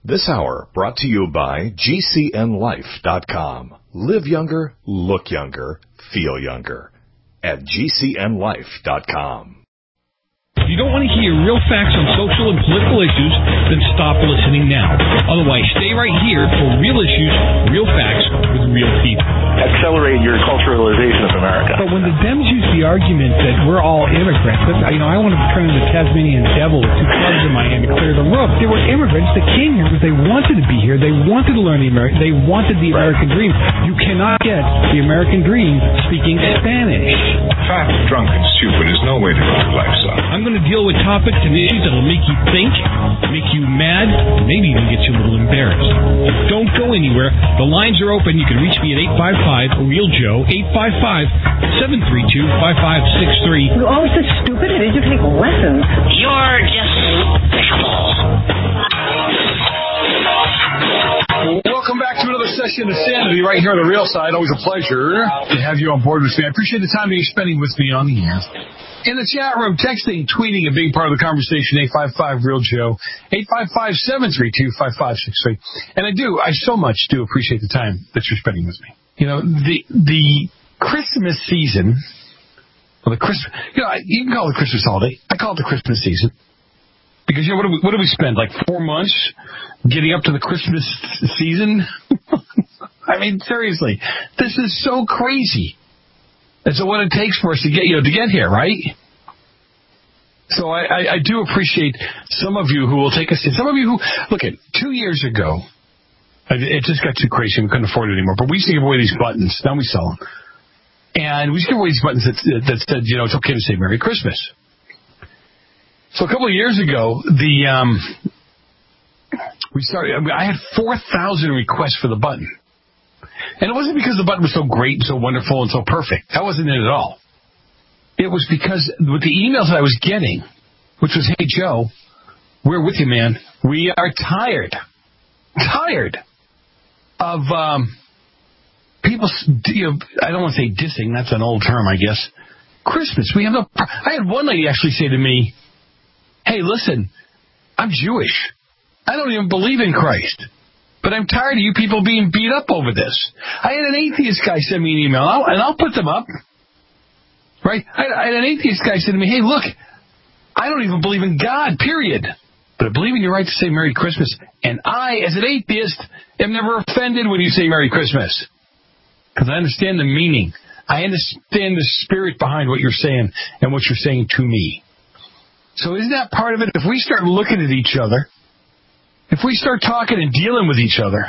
This hour brought to you by GCNLife.com. Live younger, look younger, feel younger. At GCNLife.com. If you don't want to hear real facts on social and political issues, then stop listening now. Otherwise, stay right here for real issues, real facts with real people. Accelerate your culturalization of America. But when the Dems use the argument that we're all immigrants, I want to turn into the Tasmanian devil with two clubs in my hand to clear the roof. They were immigrants that came here because they wanted to be here. They wanted to learn the American. They wanted the American dream. You cannot get the American dream speaking Spanish. Fat, drunk, and stupid is no way to live life, son. I'm going to deal with topics and issues that will make you think, make you mad, maybe even get you a little embarrassed. Don't go anywhere. The lines are open. You can reach me at 855-REAL-JOE, 855-732-5563. You're always so stupid. How did you take lessons? You're just Welcome back to another session of Sanity right here on The Real Side. Always a pleasure to have you on board with me. I appreciate the time that you're spending with me on the air. In the chat room, texting, tweeting, a big part of the conversation, 855-REAL-JOE, 855-732-5563. And I so much do appreciate the time that you're spending with me. You know, the Christmas season, well, you can call it the Christmas holiday. I call it the Christmas season. Because, what do we spend, like 4 months getting up to the Christmas season? I mean, seriously, this is so crazy. And so what it takes for us to get here, right? So I do appreciate some of you who will take us in. Some of you who, look at 2 years ago, it just got too crazy. We couldn't afford it anymore. But we used to give away these buttons. Now we sell them. And we used to give away these buttons that said, it's okay to say Merry Christmas. So a couple of years ago, I had 4,000 requests for the button. And it wasn't because the button was so great and so wonderful and so perfect. That wasn't it at all. It was because with the emails that I was getting, which was, hey, Joe, we're with you, man. We are tired of people, I don't want to say dissing. That's an old term, I guess. Christmas. I had one lady actually say to me, hey, listen, I'm Jewish. I don't even believe in Christ. But I'm tired of you people being beat up over this. I had an atheist guy send me an email, and I'll put them up. Right? I had an atheist guy say to me, hey, look, I don't even believe in God, period. But I believe in your right to say Merry Christmas. And I, as an atheist, am never offended when you say Merry Christmas. Because I understand the meaning. I understand the spirit behind what you're saying and what you're saying to me. So isn't that part of it? If we start looking at each other, if we start talking and dealing with each other,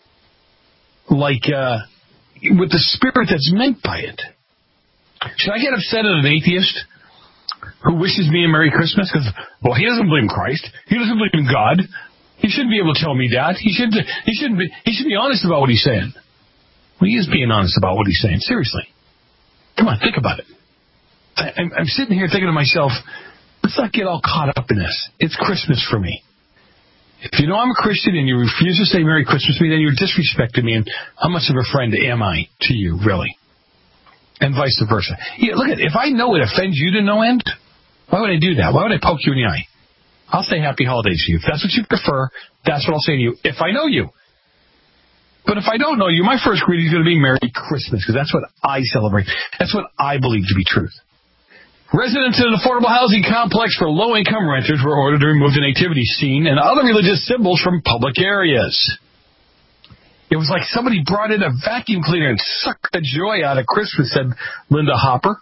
like with the spirit that's meant by it, should I get upset at an atheist who wishes me a Merry Christmas? Because, well, he doesn't believe in Christ. He doesn't believe in God. He shouldn't be able to tell me that. He should be honest about what he's saying. Well, he is being honest about what he's saying. Seriously. Come on, think about it. I'm sitting here thinking to myself, let's not get all caught up in this. It's Christmas for me. If you know I'm a Christian and you refuse to say Merry Christmas to me, then you're disrespecting me, and how much of a friend am I to you, really? And vice versa. Yeah, look, if I know it offends you to no end, why would I do that? Why would I poke you in the eye? I'll say Happy Holidays to you. If that's what you prefer, that's what I'll say to you, if I know you. But if I don't know you, my first greeting is going to be Merry Christmas, because that's what I celebrate. That's what I believe to be truth. Residents in an affordable housing complex for low-income renters were ordered to remove the nativity scene and other religious symbols from public areas. It was like somebody brought in a vacuum cleaner and sucked the joy out of Christmas, said Linda Hopper.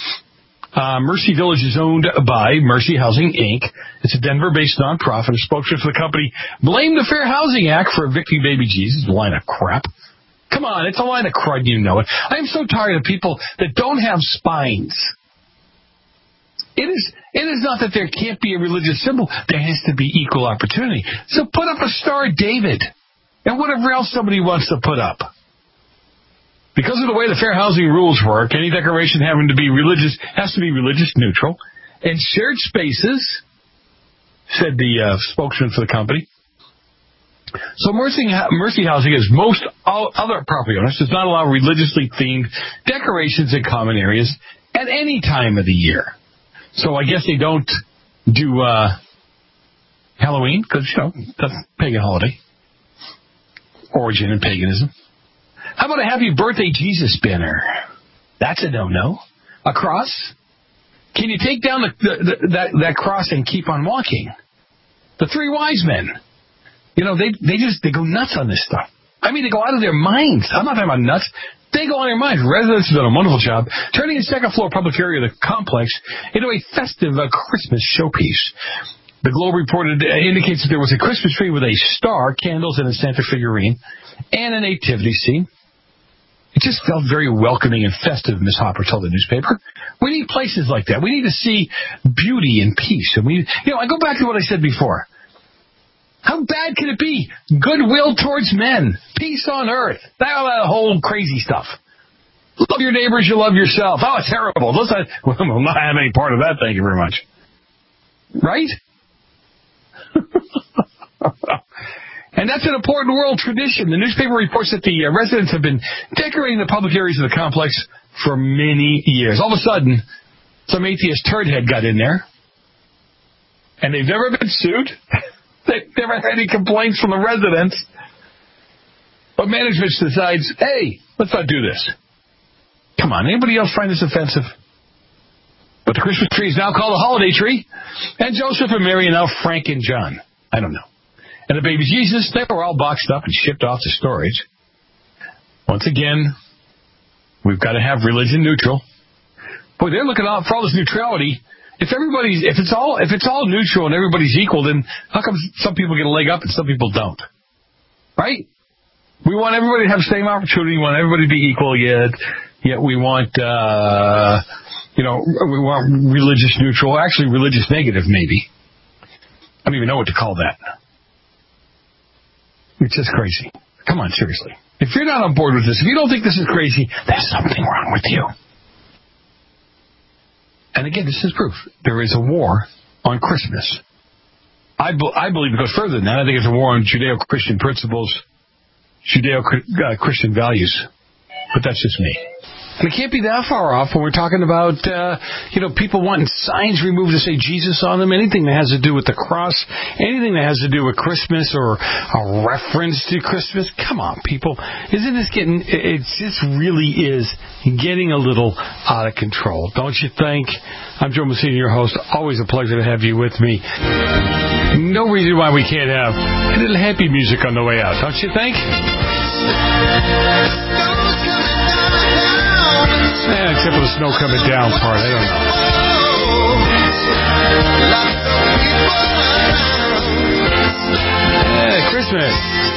Mercy Village is owned by Mercy Housing, Inc. It's a Denver-based nonprofit. A spokesman for the company blamed the Fair Housing Act for evicting baby Jesus. A line of crap. Come on, it's a line of crud, you know it. I am so tired of people that don't have spines. It is not that there can't be a religious symbol. There has to be equal opportunity. So put up a Star of David and whatever else somebody wants to put up. Because of the way the fair housing rules work, any decoration having to be religious has to be religious neutral. And shared spaces, said the spokesman for the company. So Mercy Housing, as most other property owners, does not allow religiously themed decorations in common areas at any time of the year. So I guess they don't do Halloween, because, that's a pagan holiday. origin in paganism. How about a Happy Birthday Jesus banner? That's a no-no. A cross? Can you take down that cross and keep on walking? The three wise men. You know, they go nuts on this stuff. I mean, they go out of their minds. I'm not talking about nuts. They go on their minds. Residents have done a wonderful job turning a second-floor public area of the complex into a festive Christmas showpiece. The Globe reported indicates that there was a Christmas tree with a star, candles, and a Santa figurine, and a nativity scene. It just felt very welcoming and festive, Miss Hopper told the newspaper. We need places like that. We need to see beauty and peace. And I go back to what I said before. How bad can it be? Goodwill towards men. Peace on earth. That whole crazy stuff. Love your neighbors, you love yourself. Oh, it's terrible. We'll not have any part of that, thank you very much. Right? And that's an important world tradition. The newspaper reports that the residents have been decorating the public areas of the complex for many years. All of a sudden, some atheist turdhead got in there, and they've never been sued. They've never had any complaints from the residents. But management decides, hey, let's not do this. Come on, anybody else find this offensive? But the Christmas tree is now called a holiday tree. And Joseph and Mary are now Frank and John. I don't know. And the baby Jesus, they were all boxed up and shipped off to storage. Once again, we've got to have religion neutral. Boy, they're looking out for all this neutrality. If it's all neutral and everybody's equal, then how come some people get a leg up and some people don't? Right? We want everybody to have the same opportunity. We want everybody to be equal. Yet we want, we want religious neutral. Actually, religious negative, maybe. I don't even know what to call that. It's just crazy. Come on, seriously. If you're not on board with this, if you don't think this is crazy, there's something wrong with you. And again, this is proof. There is a war on Christmas. I believe it goes further than that. I think it's a war on Judeo-Christian principles, Judeo-Christian values. But that's just me. And it can't be that far off when we're talking about, people wanting signs removed to say Jesus on them, anything that has to do with the cross, anything that has to do with Christmas or a reference to Christmas. Come on, people. It just really is getting a little out of control, don't you think? I'm Joe Messina, your host. Always a pleasure to have you with me. No reason why we can't have a little happy music on the way out, don't you think? Except for the snow coming down part. I don't know. Yeah, Christmas.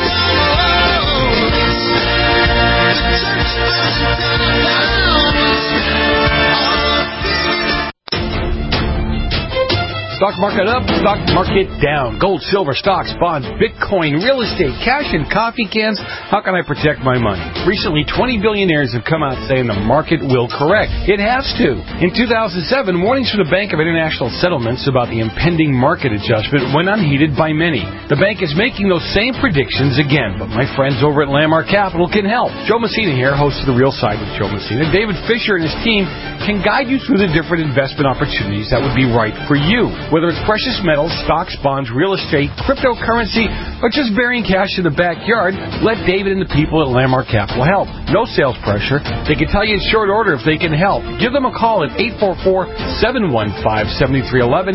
Stock market up, stock market down. Gold, silver, stocks, bonds, Bitcoin, real estate, cash, and coffee cans. How can I protect my money? Recently, 20 billionaires have come out saying the market will correct. It has to. In 2007, warnings from the Bank of International Settlements about the impending market adjustment went unheeded by many. The bank is making those same predictions again, but my friends over at Landmark Capital can help. Joe Messina here, host of The Real Side with Joe Messina. David Fisher and his team can guide you through the different investment opportunities that would be right for you. Whether it's precious metals, stocks, bonds, real estate, cryptocurrency, or just burying cash in the backyard, let David and the people at Landmark Capital help. No sales pressure. They can tell you in short order if they can help. Give them a call at 844-715-7311,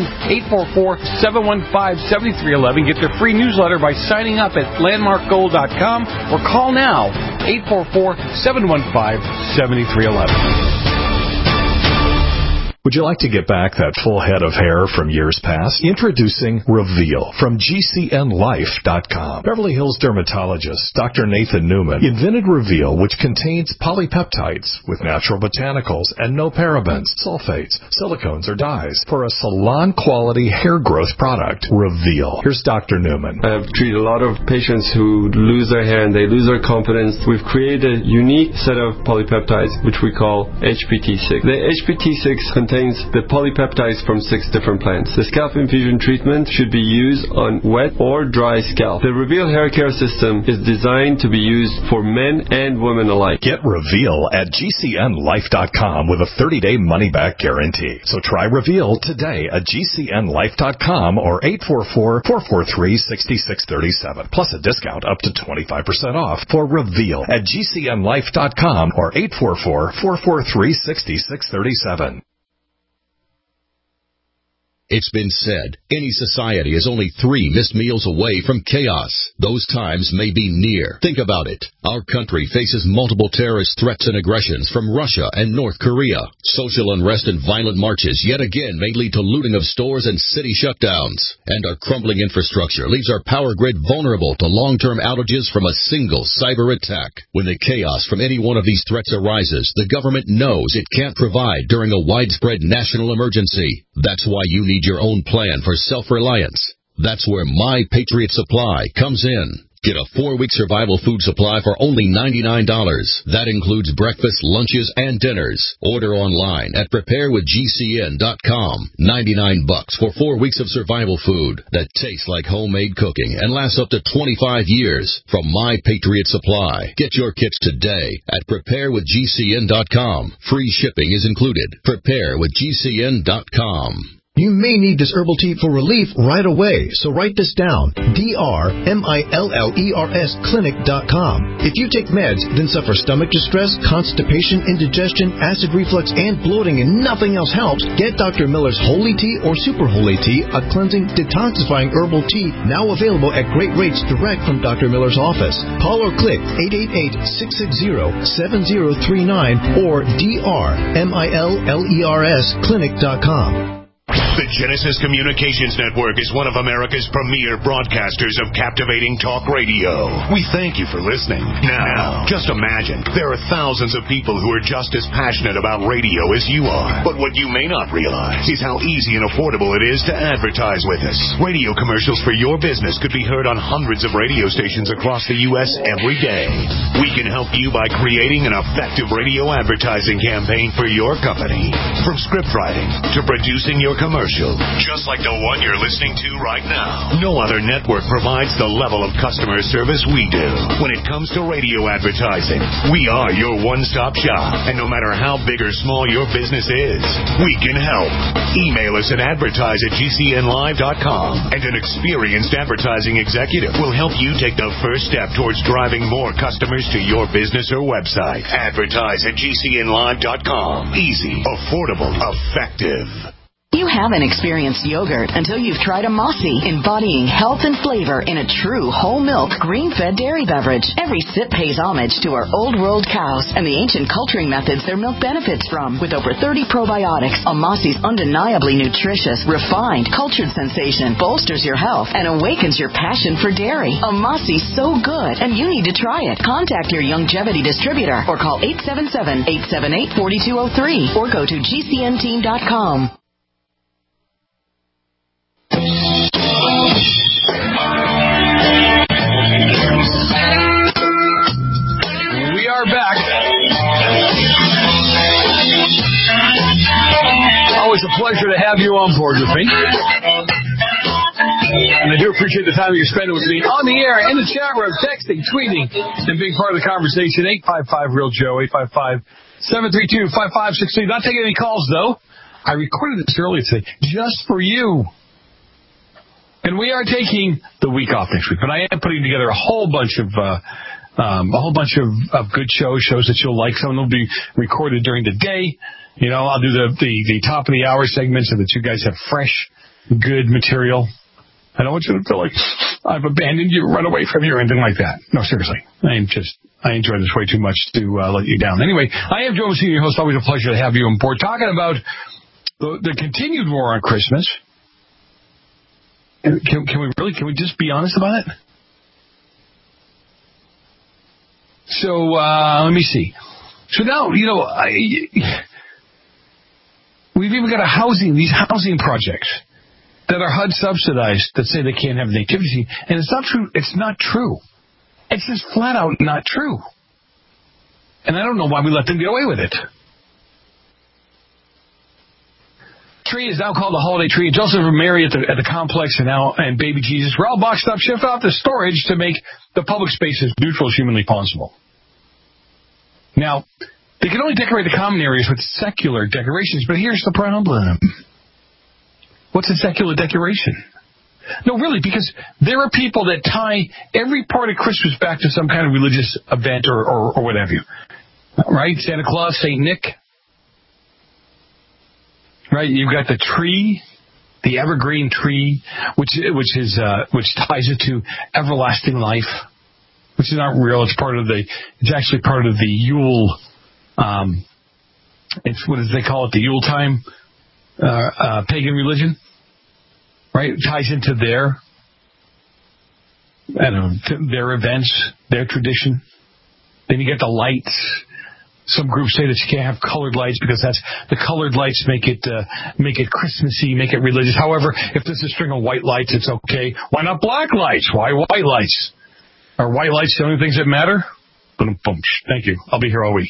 844-715-7311. Get their free newsletter by signing up at landmarkgold.com or call now, 844-715-7311. Would you like to get back that full head of hair from years past? Introducing Reveal from GCNLife.com. Beverly Hills dermatologist Dr. Nathan Newman invented Reveal, which contains polypeptides with natural botanicals and no parabens, sulfates, silicones, or dyes for a salon-quality hair growth product. Reveal. Here's Dr. Newman. I've treated a lot of patients who lose their hair and they lose their confidence. We've created a unique set of polypeptides, which we call HPT6. The HPT6 contains contains the polypeptides from 6 different plants. The scalp infusion treatment should be used on wet or dry scalp. The Reveal hair care system is designed to be used for men and women alike. Get Reveal at GCNlife.com with a 30-day money-back guarantee. So try Reveal today at GCNlife.com or 844-443-6637. Plus a discount up to 25% off for Reveal at GCNlife.com or 844-443-6637. It's been said, any society is only 3 missed meals away from chaos. Those times may be near. Think about it. Our country faces multiple terrorist threats and aggressions from Russia and North Korea. Social unrest and violent marches yet again may lead to looting of stores and city shutdowns. And our crumbling infrastructure leaves our power grid vulnerable to long-term outages from a single cyber attack. When the chaos from any one of these threats arises, the government knows it can't provide during a widespread national emergency. That's why you need your own plan for self-reliance. That's where My Patriot Supply comes in. Get a 4-week survival food supply for only $99. That includes breakfast, lunches, and dinners. Order online at preparewithgcn.com. $99 for 4 weeks of survival food that tastes like homemade cooking and lasts up to 25 years from My Patriot Supply. Get your kits today at preparewithgcn.com. Free shipping is included. Preparewithgcn.com. You may need this herbal tea for relief right away, so write this down. DRMILLERS clinic.com. If you take meds, then suffer stomach distress, constipation, indigestion, acid reflux, and bloating, and nothing else helps, get Dr. Miller's Holy Tea or Super Holy Tea, a cleansing, detoxifying herbal tea, now available at great rates direct from Dr. Miller's office. Call or click 888-660-7039 or DRMILLERS clinic.com. The Genesis Communications Network is one of America's premier broadcasters of captivating talk radio. We thank you for listening. Now, just imagine, there are thousands of people who are just as passionate about radio as you are. But what you may not realize is how easy and affordable it is to advertise with us. Radio commercials for your business could be heard on hundreds of radio stations across the U.S. every day. We can help you by creating an effective radio advertising campaign for your company. From script writing to producing your commercial, just like the one you're listening to right now. No other network provides the level of customer service we do. When it comes to radio advertising, we are your one-stop shop. And no matter how big or small your business is, we can help. Email us at advertise@gcnlive.com, and an experienced advertising executive will help you take the first step towards driving more customers to your business or website. Advertise@gcnlive.com. Easy, affordable, effective. You haven't experienced yogurt until you've tried a Mossy, embodying health and flavor in a true whole milk, green-fed dairy beverage. Every sip pays homage to our old world cows and the ancient culturing methods their milk benefits from. With over 30 probiotics, a Mossy's undeniably nutritious, refined, cultured sensation bolsters your health and awakens your passion for dairy. A Mossy's so good, and you need to try it. Contact your Youngevity distributor or call 877-878-4203 or go to gcnteam.com. We are back. Always a pleasure to have you on board with me. And I do appreciate the time you're spending with me on the air, in the chat room, texting, tweeting, and being part of the conversation. 855-REAL-JOE, 855-732-5563. Not taking any calls, though. I recorded this earlier today just for you. And we are taking the week off next week, but I am putting together a whole bunch of good shows that you'll like. Some will be recorded during the day. You know, I'll do the top of the hour segments so that you guys have fresh, good material. I don't want you to feel like I've abandoned you, run away from you, or anything like that. No, seriously. I enjoy this way too much to let you down. Anyway, I am Joe Messina, your host. Always a pleasure to have you on board. Talking about the continued war on Christmas. Can we just be honest about it? So, let me see. So now, we've even got these housing projects that are HUD subsidized that say they can't have nativity, and it's not true. It's not true. It's just flat out not true. And I don't know why we let them get away with it. tree is now called the holiday tree. Joseph and Mary at the complex and baby Jesus were all boxed up, shipped off to storage to make the public space as neutral as humanly possible. Now, they can only decorate the common areas with secular decorations, but here's the problem. What's a secular decoration? No, really, because there are people that tie every part of Christmas back to some kind of religious event or what have you. Right? Santa Claus, St. Nick. Right? You've got the tree, the evergreen tree, which ties it to everlasting life, which is not real. It's actually part of the Yule. It's what do they call it? The Yule time pagan religion. Right? It ties into their events, their tradition. Then you get the lights. Some groups say that you can't have colored lights because the colored lights make it Christmassy, make it religious. However, if there's a string of white lights, it's okay. Why not black lights? Why white lights? Are white lights the only things that matter? Boom, boom. Thank you. I'll be here all week.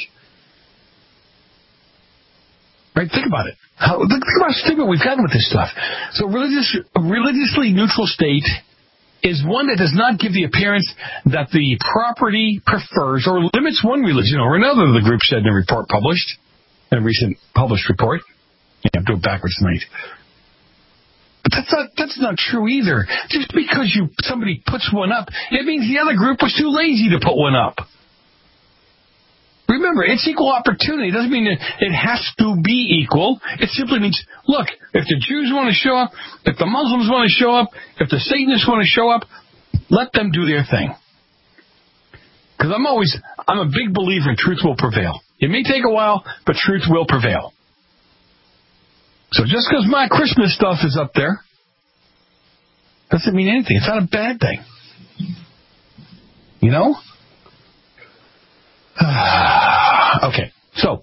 Right? Think about it. Think about how stupid we've gotten with this stuff. So a religiously neutral state is one that does not give the appearance that the property prefers or limits one religion over another, the group said in a report published, in a recent published report. Yeah, I'm doing it backwards tonight. But that's not true either. Just because somebody puts one up, it means the other group was too lazy to put one up. Remember, it's equal opportunity. It doesn't mean that it has to be equal. It simply means, look, if the Jews want to show up, if the Muslims want to show up, if the Satanists want to show up, let them do their thing. Because I'm a big believer in truth will prevail. It may take a while, but truth will prevail. So just because my Christmas stuff is up there doesn't mean anything. It's not a bad thing. You know? Okay, so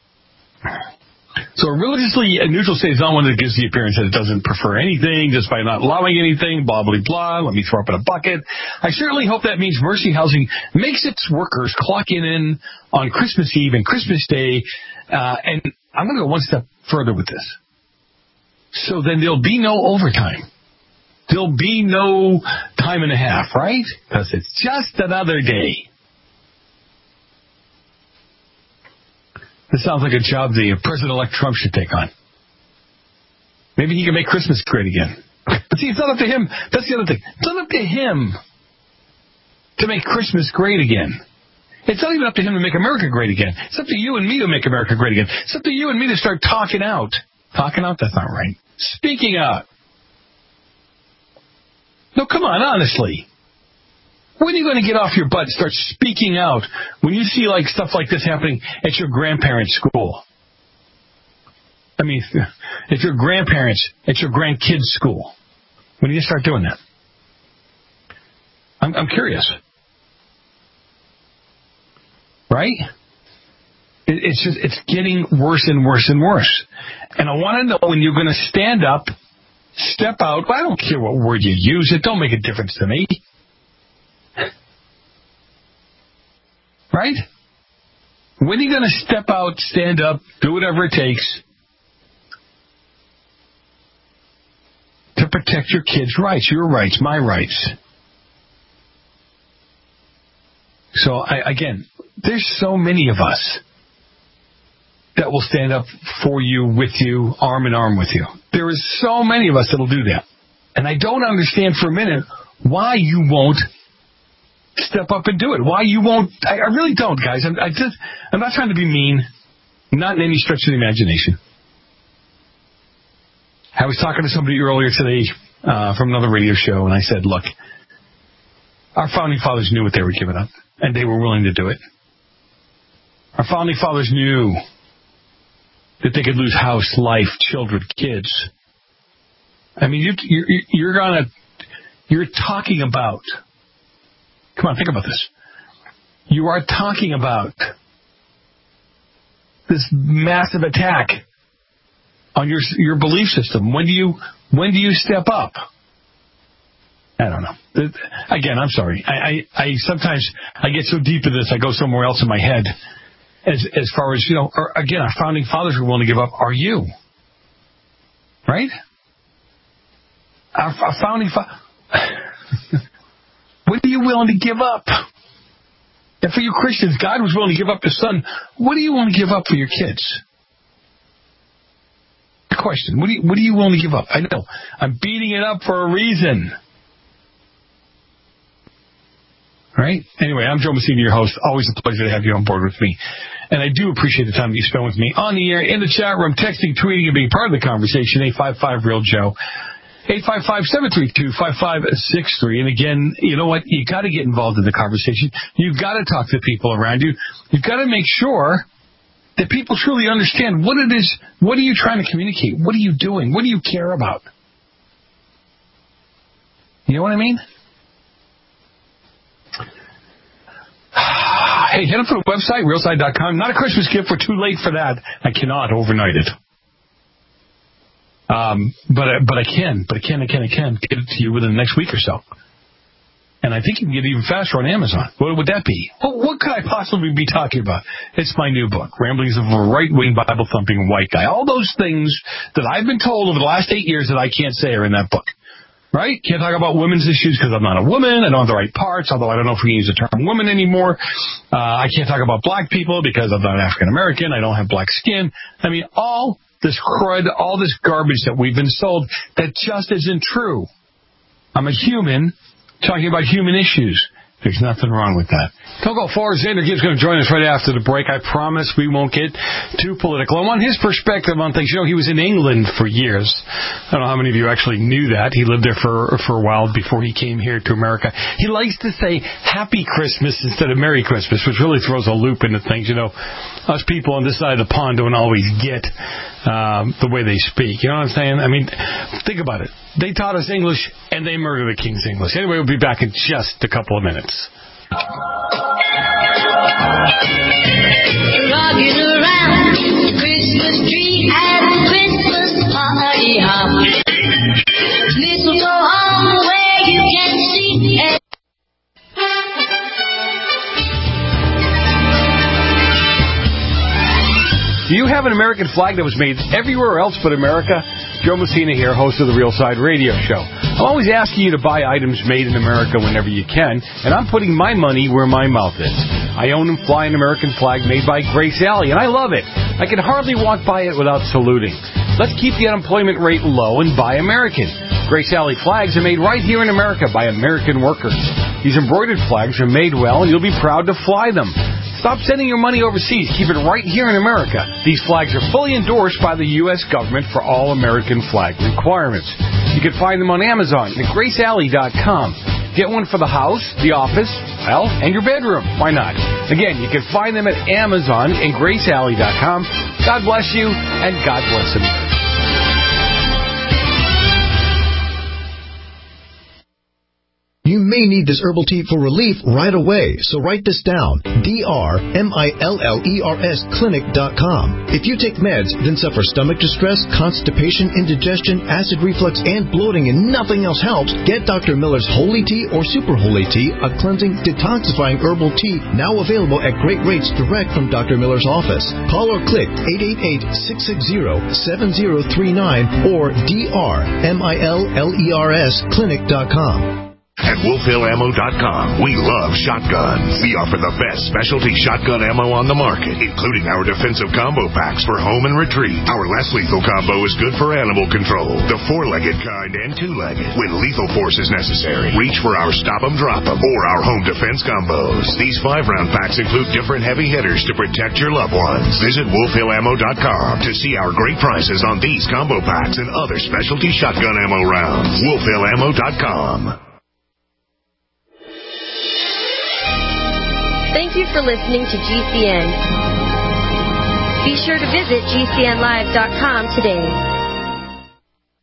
a religiously neutral state is not one that gives the appearance that it doesn't prefer anything just by not allowing anything, blah, blah, blah, let me throw up in a bucket. I certainly hope that means Mercy Housing makes its workers clock in on Christmas Eve and Christmas Day, and I'm going to go one step further with this. So then there'll be no overtime. There'll be no time and a half, right? Because it's just another day. This sounds like a job the President-elect Trump should take on. Maybe he can make Christmas great again. But see, it's not up to him. That's the other thing. It's not up to him to make Christmas great again. It's not even up to him to make America great again. It's up to you and me to make America great again. It's up to you and me to start talking out. Talking out? That's not right. Speaking out. No, come on, honestly. When are you going to get off your butt and start speaking out when you see stuff like this happening at your grandparents' school? I mean, if your grandparents at your grandkids' school, when do you start doing that? I'm curious. Right? It's getting worse and worse and worse. And I want to know when you're going to stand up, step out. Well, I don't care what word you use. It don't make a difference to me. Right? When are you going to step out, stand up, do whatever it takes to protect your kids' rights, your rights, my rights? So, again, there's so many of us that will stand up for you, with you, arm in arm with you. There is so many of us that will do that. And I don't understand for a minute why you won't step up and do it. Why you won't? I really don't, guys. I'm not trying to be mean. Not in any stretch of the imagination. I was talking to somebody earlier today from another radio show, and I said, look, our founding fathers knew what they were giving up, and they were willing to do it. Our founding fathers knew that they could lose house, life, children, kids. I mean, you're talking about. Come on, think about this. You are talking about this massive attack on your belief system. When do you step up? I don't know. Again, I'm sorry. I sometimes I get so deep in this, I go somewhere else in my head. As far as, again, our founding fathers were willing to give up. Are you? Right? Our founding what are you willing to give up? And for you Christians, God was willing to give up His Son. What do you want to give up for your kids? Question. What are you willing to give up? I know. I'm beating it up for a reason. All right? Anyway, I'm Joe Messina, your host. Always a pleasure to have you on board with me. And I do appreciate the time that you spend with me on the air, in the chat room, texting, tweeting, and being part of the conversation. 855-REAL-JOE. 855-732-5563. And again, you know what? You got to get involved in the conversation. You've got to talk to people around you. You've got to make sure that people truly understand what it is. What are you trying to communicate? What are you doing? What do you care about? You know what I mean? Hey, head up to the website, realside.com. Not a Christmas gift. We're too late for that. I cannot overnight it. But I can get it to you within the next week or so. And I think you can get it even faster on Amazon. What would that be? What could I possibly be talking about? It's my new book, Ramblings of a Right-Wing Bible-Thumping White Guy. All those things that I've been told over the last 8 years that I can't say are in that book. Right? Can't talk about women's issues because I'm not a woman. I don't have the right parts, although I don't know if we can use the term woman anymore. I can't talk about black people because I'm not African-American. I don't have black skin. I mean, all this crud, all this garbage that we've been sold that just isn't true. I'm a human talking about human issues. There's nothing wrong with that. Don't go far. Xander Gibbs going to join us right after the break. I promise we won't get too political. I want his perspective on things. You know, he was in England for years. I don't know how many of you actually knew that. He lived there for a while before he came here to America. He likes to say Happy Christmas instead of Merry Christmas, which really throws a loop into things. You know, us people on this side of the pond don't always get the way they speak. You know what I'm saying? I mean, think about it. They taught us English, and they murdered the King's English. Anyway, we'll be back in just a couple of minutes. Rocking around the Christmas tree at the Christmas party hop. Mistletoe hung where you can see it. Do you have an American flag that was made everywhere else but America? Joe Messina here, host of the Real Side Radio Show. I'm always asking you to buy items made in America whenever you can, and I'm putting my money where my mouth is. I own and fly an American flag made by Grace Alley, and I love it. I can hardly walk by it without saluting. Let's keep the unemployment rate low and buy American. Grace Alley flags are made right here in America by American workers. These embroidered flags are made well, and you'll be proud to fly them. Stop sending your money overseas. Keep it right here in America. These flags are fully endorsed by the U.S. government for all American flag requirements. You can find them on Amazon at GraceAlley.com. Get one for the house, the office, well, and your bedroom. Why not? Again, you can find them at Amazon and GraceAlley.com. God bless you, and God bless America. You may need this herbal tea for relief right away, so write this down. DRMILLERS clinic.com. If you take meds, then suffer stomach distress, constipation, indigestion, acid reflux, and bloating, and nothing else helps, get Dr. Miller's Holy Tea or Super Holy Tea, a cleansing, detoxifying herbal tea, now available at great rates direct from Dr. Miller's office. Call or click 888-660-7039 or DRMILLERS clinic.com. At WolfHillAmmo.com, we love shotguns. We offer the best specialty shotgun ammo on the market, including our defensive combo packs for home and retreat. Our less lethal combo is good for animal control, the 4-legged kind and 2-legged. When lethal force is necessary, reach for our Stop 'em, Drop 'em, or our home defense combos. These 5-round packs include different heavy hitters to protect your loved ones. Visit WolfHillAmmo.com to see our great prices on these combo packs and other specialty shotgun ammo rounds. WolfHillAmmo.com. Thank you for listening to GCN. Be sure to visit GCNlive.com today.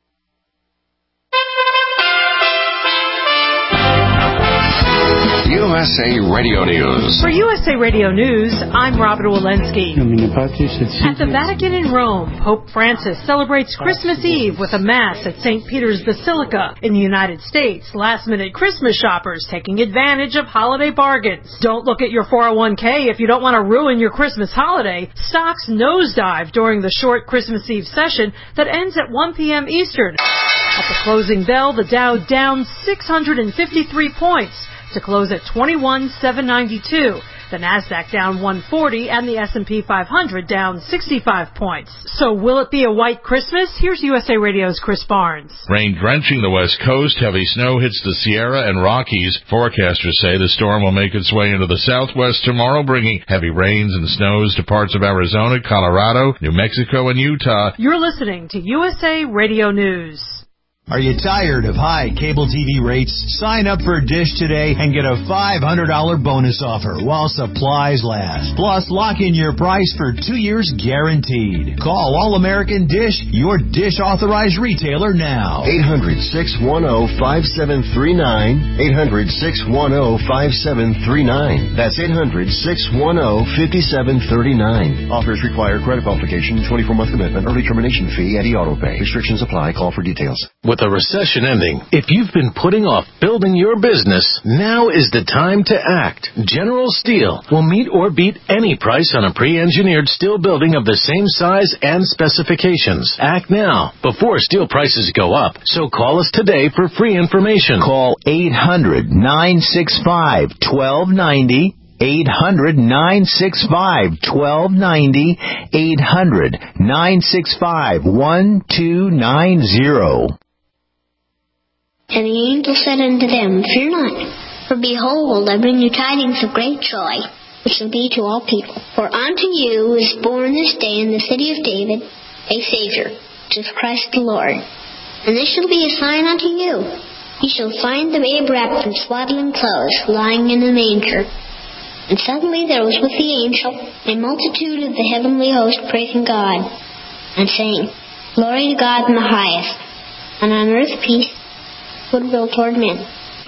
You USA Radio News. For USA Radio News, I'm Robert Walensky. At the Vatican in Rome, Pope Francis celebrates Christmas Eve with a Mass at St. Peter's Basilica. In the United States, last-minute Christmas shoppers taking advantage of holiday bargains. Don't look at your 401k if you don't want to ruin your Christmas holiday. Stocks nosedive during the short Christmas Eve session that ends at 1 p.m. Eastern. At the closing bell, the Dow down 653 points to close at 21,792. The Nasdaq down 140 and the S&P 500 down 65 points. So will it be a white Christmas? Here's USA Radio's Chris Barnes. Rain drenching the West Coast. Heavy snow hits the Sierra and Rockies. Forecasters say the storm will make its way into the Southwest tomorrow, bringing heavy rains and snows to parts of Arizona, Colorado, New Mexico, and Utah. You're listening to USA Radio News. Are you tired of high cable TV rates? Sign up for Dish today and get a $500 bonus offer while supplies last. Plus, lock in your price for 2 years guaranteed. Call All-American Dish, your Dish authorized retailer now. 800-610-5739. 800-610-5739. That's 800-610-5739. Offers require credit qualification, 24-month commitment, early termination fee, and auto pay. Restrictions apply. Call for details. With a recession ending, if you've been putting off building your business, now is the time to act. General Steel will meet or beat any price on a pre-engineered steel building of the same size and specifications. Act now, before steel prices go up. So call us today for free information. Call 800-965-1290. 800-965-1290. 800-965-1290. And the angel said unto them, Fear not, for behold, I bring you tidings of great joy, which shall be to all people. For unto you is born this day in the city of David a Savior, which is Christ the Lord. And this shall be a sign unto you. Ye shall find the babe wrapped in swaddling clothes, lying in a manger. And suddenly there was with the angel a multitude of the heavenly host praising God, and saying, Glory to God in the highest, and on earth peace, goodwill toward men.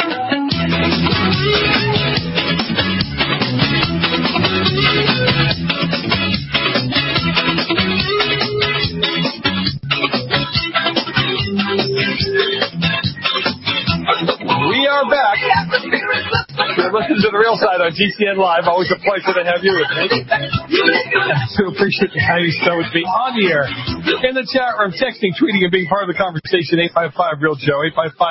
We are back. You're listening to The Real Side on GCN Live. Always a pleasure to have you with me. I so appreciate you having so with me on the air, in the chat room, texting, tweeting, and being part of the conversation. 855-REAL-JOE,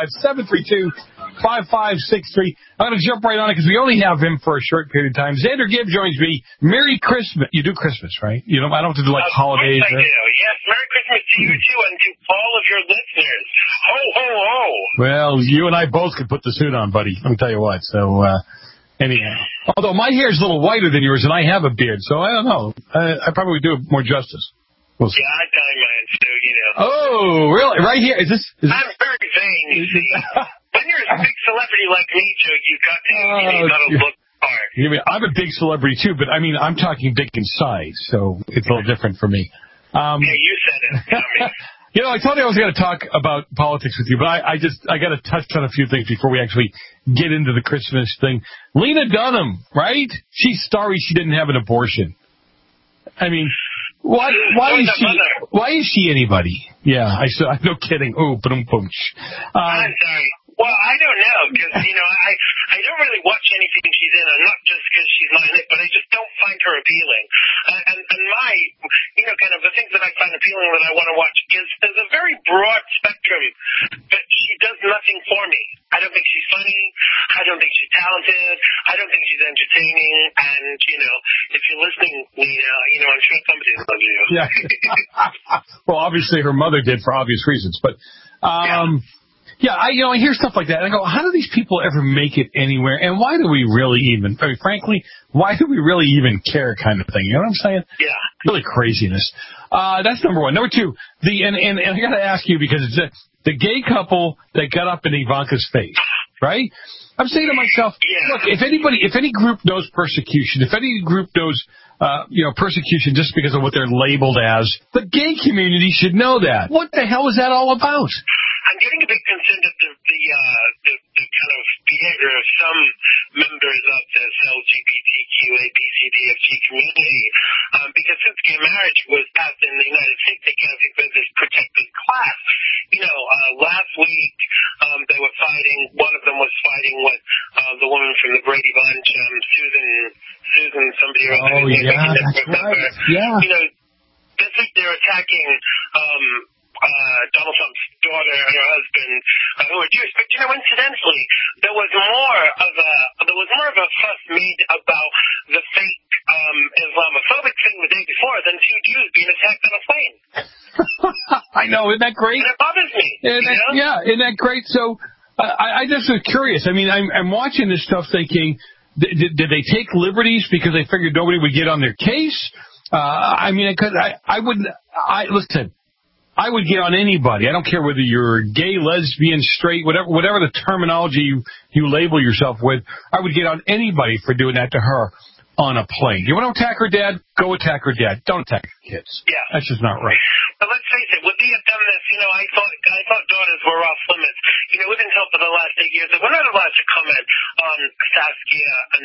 855-732-5563. I'm going to jump right on it because we only have him for a short period of time. Xander Gibb joins me. Merry Christmas. You do Christmas, right? You know, I don't have to do like holidays. Yes, I do. Yes, Merry Christmas to you too, and to all of your listeners. Ho, ho, ho. Well, you and I both could put the suit on, buddy. Let me tell you what. So, anyhow. Although my hair is a little whiter than yours, and I have a beard, so I don't know. I probably do more justice. We'll see. Yeah, I dye mine, so, you know. Oh, really? Right here? Is this... I'm very vain, you see. When you're a big celebrity like me, Joe, you got to look hard. I'm a big celebrity, too, but, I mean, I'm talking big in size, so it's a little different for me. Yeah, you said it. You know, I told you I was going to talk about politics with you, but I got to touch on a few things before we actually get into the Christmas thing. Lena Dunham, right? She's sorry she didn't have an abortion. I mean, why is she anybody? Yeah, no kidding. Oh, boom. I'm sorry. Well, I don't know, because, you know, I don't really watch anything she's in, and not just because she's mine, but I just don't find her appealing. And my, you know, kind of the things that I find appealing that I want to watch is a very broad spectrum, but she does nothing for me. I don't think she's funny. I don't think she's talented. I don't think she's entertaining. And, you know, if you're listening, you know, I'm sure somebody loves you. Yeah. Well, obviously her mother did for obvious reasons, but, yeah, I hear stuff like that, and I go, how do these people ever make it anywhere, and why do we really even, I mean, frankly, why do we really even care kind of thing, you know what I'm saying? Yeah. Really craziness. That's number one. Number two, and I got to ask you, because it's the gay couple that got up in Ivanka's face, right? I'm saying to myself, look, if any group knows persecution, if any group knows, persecution just because of what they're labeled as, the gay community should know that. What the hell is that all about? I'm getting a bit concerned at the kind of behavior of some members of this LGBTQ ABCDFG community, because since gay marriage was passed in the United States, they can't think there's this protected class. Last week they were fighting. One of them was fighting with the woman from the Brady Bunch, Susan, somebody or other. Oh yeah, that's right. Yeah. This week they're attacking Donald Trump's daughter and her husband, who are Jewish. But incidentally, there was more of a fuss made about the fake Islamophobic thing the day before than two Jews being attacked on a plane. I know, isn't that great? And it bothers me. Yeah, isn't that great? So I just was curious. I mean, I'm watching this stuff thinking, did they take liberties because they figured nobody would get on their case? I mean, because listen, I would get on anybody. I don't care whether you're gay, lesbian, straight, whatever the terminology you label yourself with. I would get on anybody for doing that to her on a plane. You want to attack her dad? Go attack her dad. Don't attack her kids. Yeah. That's just not right. But let's face it, would they have done this? I thought daughters were off limits. We've been told for the last 8 years that we're not allowed to comment on Saskia and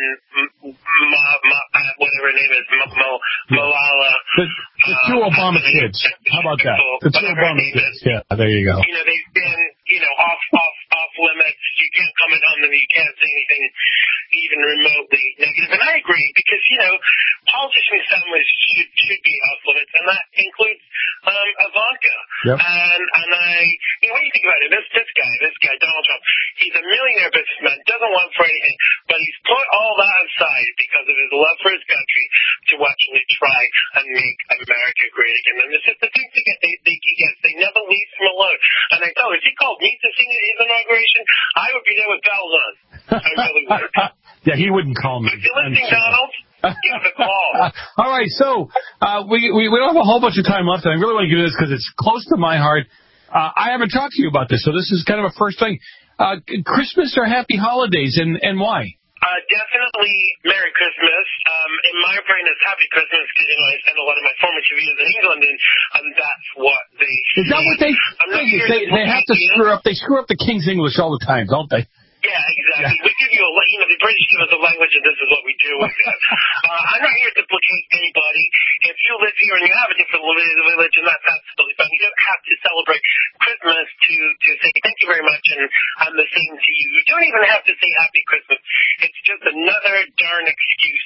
whatever her name is, Malala. The two Obama kids. How about that? The two Obama kids. Yeah, there you go. They've been, off limits. You can't comment on them. You can't say anything even remotely negative. And I agree because, politicians' families should be off limits, and that includes Ivanka. Yep. And what do you think about it? This guy, Donald Trump, he's a millionaire businessman, doesn't want for anything, but he's put all that aside because of his love for his country to actually try and make America great again. And it's just the things they never leave him alone. And I tell you, if he called me to sing at his inauguration, I would be there with bells on. I really would. Yeah, he wouldn't call me. If you're listening, Donald, give us a call. All right, so we don't have a whole bunch of time left, and I really want to get into this because it's close to my heart. I haven't talked to you about this, so this is kind of a first thing. Christmas or happy holidays, and why? Definitely Merry Christmas. In my brain, it's Happy Christmas because, I spend a lot of my formative years in England, and that's what they say. Is that what they think? They have to screw up. They screw up the King's English all the time, don't they? Yeah, exactly. Yeah. We give you the British give us a language, and this is what we do with it. I'm not here to placate anybody. If you live here and you have a different religion, that's absolutely fine. You don't have to celebrate Christmas to say thank you very much, and I'm the same to you. You don't even have to say Happy Christmas. It's just another darn excuse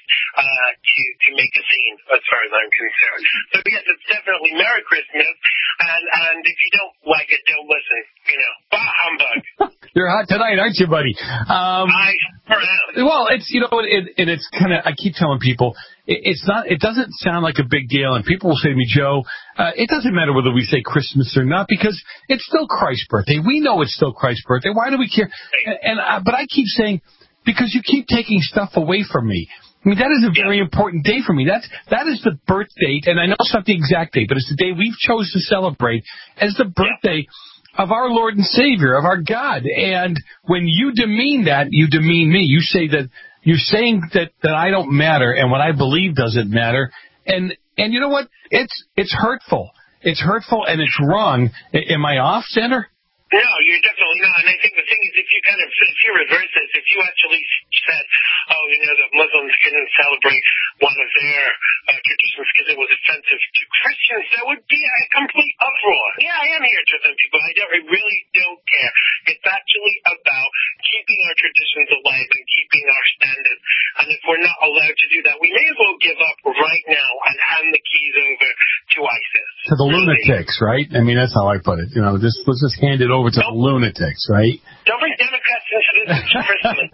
to make a scene, as far as I'm concerned. So yes, it's definitely Merry Christmas, and if you don't like it, don't listen. Bah humbug. You're hot tonight, aren't you, buddy? I sure am. Well, it's and it's kind of, I keep telling people it doesn't sound like a big deal, and people will say to me, Joe, it doesn't matter whether we say Christmas or not because it's still Christ's birthday. We know it's still Christ's birthday. Why do we care? But I keep saying because you keep taking stuff away from me. I mean, that is a very important day for me. That is the birth date, and I know it's not the exact date, but it's the day we've chosen to celebrate as the birthday of our Lord and Savior, of our God. And when you demean that, you demean me. You say that you're saying that I don't matter and what I believe doesn't matter. And you know what? It's hurtful. It's hurtful and it's wrong. Am I off center? No, you're definitely not. And I think the thing is, if you reverse this, if you actually said, that Muslims couldn't celebrate one of their traditions because it was offensive to Christians, that would be a complete uproar. Yeah, I am here to offend people. I really don't care. It's actually about keeping our traditions alive and keeping our standards. And if we're not allowed to do that, we may as well give up right now and hand the keys over to ISIS. To the lunatics, right? I mean, that's how I put it. Let's just hand it over to the lunatics, right? Don't bring Democrats into this Christmas.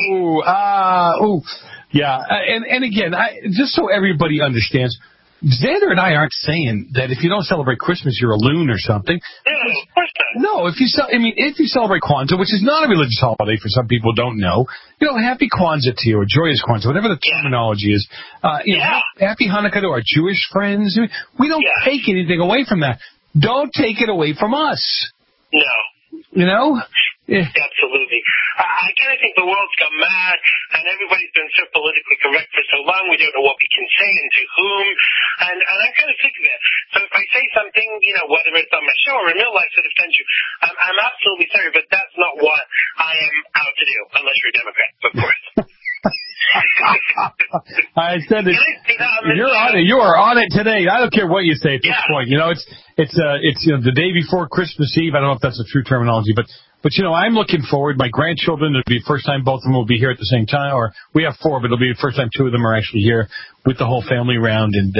Yeah. And again, just so everybody understands, Xander and I aren't saying that if you don't celebrate Christmas, you're a loon or something. No, of course not. No, if you celebrate Kwanzaa, which is not a religious holiday for some people who don't know, happy Kwanzaa to you or joyous Kwanzaa, whatever the terminology is. Happy Hanukkah to our Jewish friends. We don't take anything away from that. Don't take it away from us. No. Yeah. Absolutely. I kind of think the world's gone mad, and everybody's been so politically correct for so long, we don't know what we can say and to whom, and I'm kind of sick of it. So if I say something, whether it's on my show or in real life that have sent you, I'm absolutely sorry, but that's not what I am out to do, unless you're a Democrat, of course. I said it. You're on it. You are on it today. I don't care what you say at this point. It's the day before Christmas Eve. I don't know if that's a true terminology, but I'm looking forward. My grandchildren, it'll be the first time both of them will be here at the same time. Or we have 4, but it'll be the first time 2 of them are actually here with the whole family around. And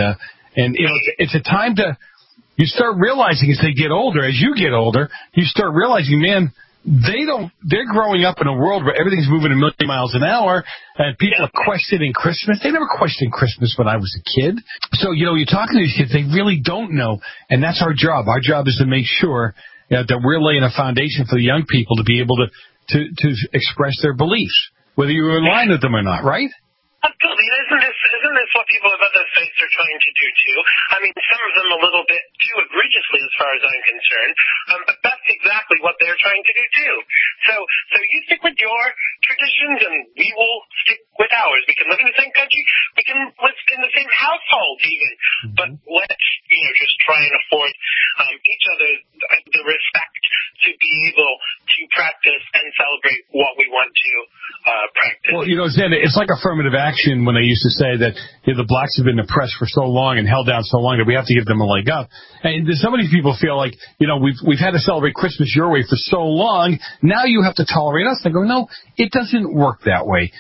it's a time to you start realizing as they get older, as you get older, you start realizing, man. They're growing up in a world where everything's moving a million miles an hour and people are questioning Christmas. They never questioned Christmas when I was a kid. So, you're talking to these kids, they really don't know. And that's our job. Our job is to make sure that we're laying a foundation for the young people to be able to express their beliefs, whether you're in line with them or not, right? Absolutely. Isn't this what people of other faiths are trying to do too? I mean, some of them a little bit too egregiously as far as I'm concerned, but that's exactly what they're trying to do too. So you stick with your traditions and we will stick with ours. We can live in the same country, we can live in the same household even, but let's, just try and afford each other the respect to be able to practice and celebrate what we want to practice. Well, Zen, it's like affirmative action when they used to say that the blacks have been oppressed for so long and held down so long that we have to give them a leg up. And some of these people feel like, we've had to celebrate Christmas your way for so long, now you have to tolerate us. They go, no, it doesn't work that way.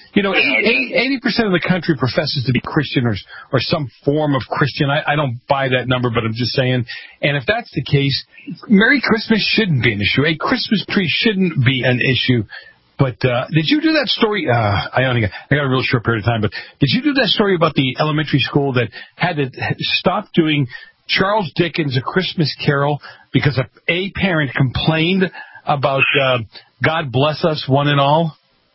80% of the country professes to be Christian or some form of Christian. I don't buy that number, but I'm just saying. And if that's the case, Merry Christmas shouldn't be an issue. A Christmas tree shouldn't be an issue. But did you do that story? I got a real short period of time, but did you do that story about the elementary school that had to stop doing Charles Dickens' A Christmas Carol because a parent complained about God Bless Us, One and All?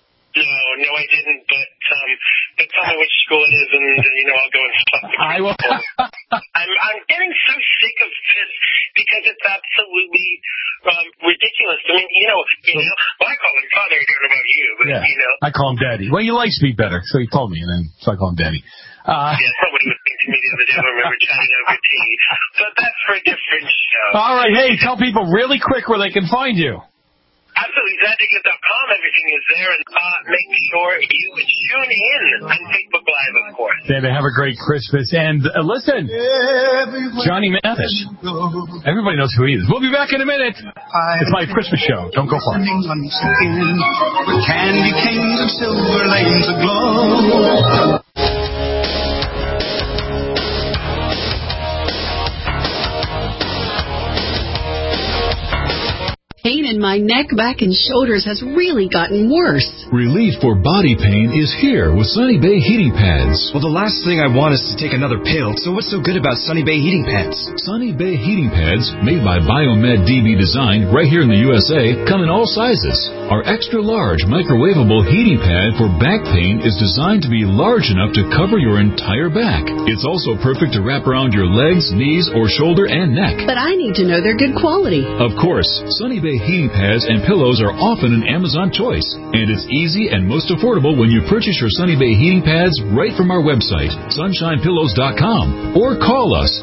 No, I didn't, but tell me which school it is, and I'll go and stop the principal. I'm getting so sick of this because it's absolutely ridiculous. I mean, well, I call him Father. I don't know about you, but I call him Daddy. Well, he likes me better, so he told me, so I call him Daddy. Somebody was saying to me the other day, I remember chatting over tea, but that's for a different show. All right, hey, tell people really quick where they can find you. Absolutely, ZadToGive.com. Everything is there, and make sure you tune in on Facebook Live, of course. Santa, have a great Christmas. And listen, Johnny Mathis. Everybody knows who he is. We'll be back in a minute. It's my Christmas show. Don't go far. With candy canes and silver lanes aglow. Pain in my neck, back, and shoulders has really gotten worse. Relief for body pain is here with Sunny Bay Heating Pads. Well, the last thing I want is to take another pill, so what's so good about Sunny Bay Heating Pads? Sunny Bay Heating Pads, made by Biomed DB Design right here in the USA, come in all sizes. Our extra-large microwavable heating pad for back pain is designed to be large enough to cover your entire back. It's also perfect to wrap around your legs, knees, or shoulder and neck. But I need to know they're good quality. Of course, Sunny Bay heating pads and pillows are often an Amazon choice, and it's easy and most affordable when you purchase your Sunny Bay heating pads right from our website, sunshinepillows.com, or call us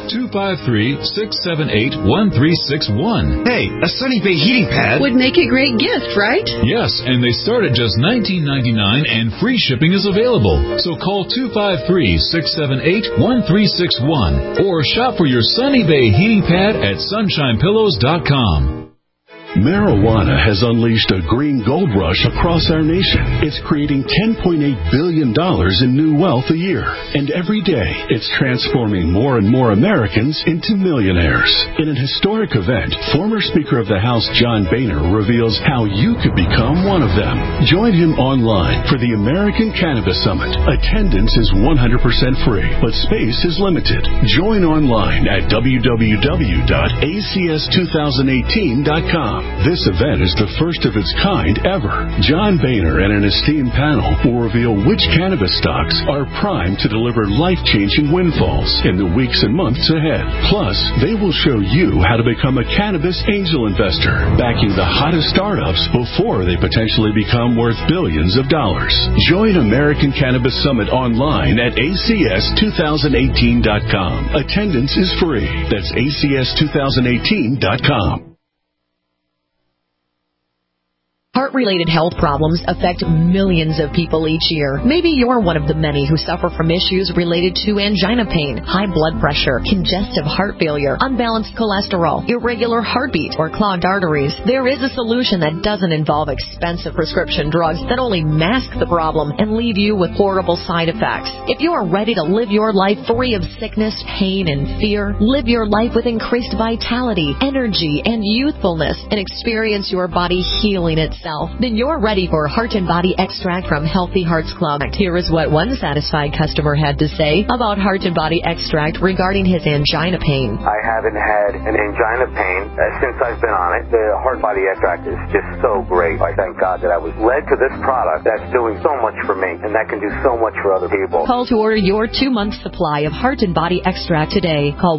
253-678-1361. Hey, a Sunny Bay heating pad would make a great gift, right? Yes, and they start at just $19.99 and free shipping is available. So call 253-678-1361 or shop for your Sunny Bay heating pad at sunshinepillows.com. Marijuana has unleashed a green gold rush across our nation. It's creating $10.8 billion in new wealth a year. And every day, it's transforming more and more Americans into millionaires. In an historic event, former Speaker of the House John Boehner reveals how you could become one of them. Join him online for the American Cannabis Summit. Attendance is 100% free, but space is limited. Join online at www.acs2018.com. This event is the first of its kind ever. John Boehner and an esteemed panel will reveal which cannabis stocks are primed to deliver life-changing windfalls in the weeks and months ahead. Plus, they will show you how to become a cannabis angel investor, backing the hottest startups before they potentially become worth billions of dollars. Join American Cannabis Summit online at acs2018.com. Attendance is free. That's acs2018.com. Heart-related health problems affect millions of people each year. Maybe you're one of the many who suffer from issues related to angina pain, high blood pressure, congestive heart failure, unbalanced cholesterol, irregular heartbeat, or clogged arteries. There is a solution that doesn't involve expensive prescription drugs that only mask the problem and leave you with horrible side effects. If you are ready to live your life free of sickness, pain, and fear, live your life with increased vitality, energy, and youthfulness, and experience your body healing itself, then you're ready for Heart and Body Extract from Healthy Hearts Club. Here is what one satisfied customer had to say about Heart and Body Extract regarding his angina pain. I haven't had an angina pain since I've been on it. The Heart Body Extract is just so great. I thank God that I was led to this product that's doing so much for me, and that can do so much for other people. Call to order your 2-month supply of Heart and Body Extract today. Call